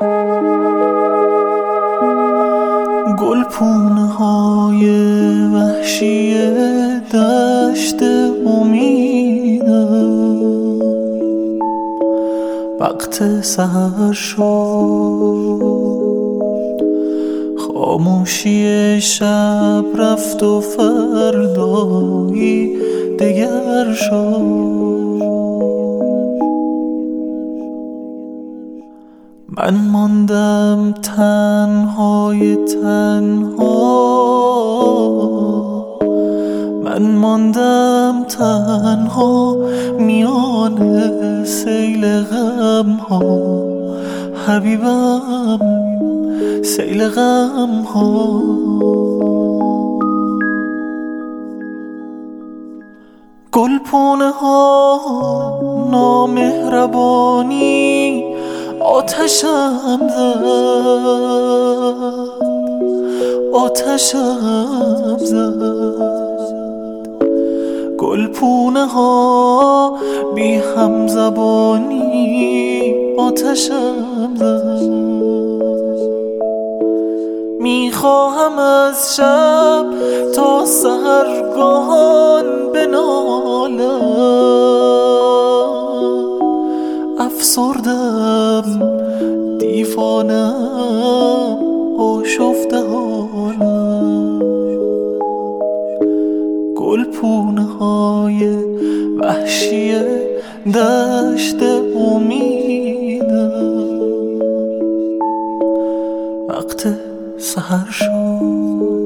گلپونه های وحشی دشت امیدم وقت سحر شد، خاموشی شب رفت و فردایی دگر شد. من ماندم تنهای تنها، من ماندم تنها میان سیل غم ها، حبیبم سیل غم ها. گلپونه ها نامهربانی آتشم زد، آتشم زد. گلپونه ها بی همزبانی آتشم زد. میخواهم از شب تا سحرگاهان بنالم، افسردم دیوانم آشفته حالم. گلپونه های وحشی دشت امیدم وقت سحر شد.